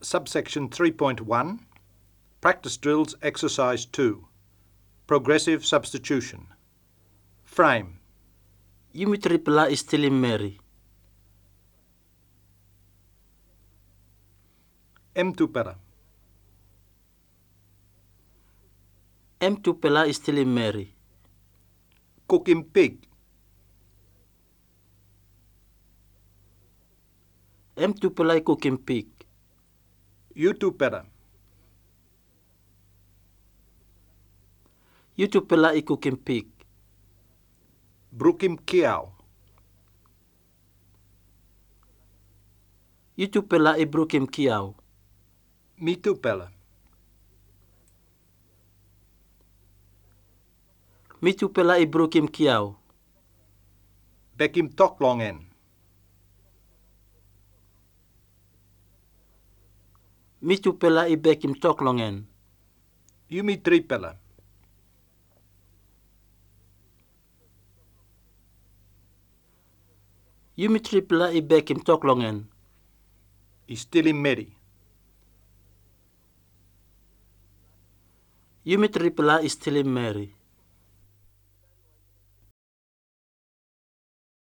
Subsection 3.1, Practice Drills Exercise 2, Progressive Substitution. Frame. Yumi tripla is still in Mary. M2 M2 pela is still in Mary. Cooking pig. M2 pela cooking pig. U2 U2 pela cooking pig. Brookim kiao. U2 pela broken kiao. Me2 Me2 pela broken kiao. Bekim tok longen. Me2 pela bekim tok longen. Yumi3 Yumi tripla bekim tok longen. is still in Mary. Yumi tripla is still in Mary.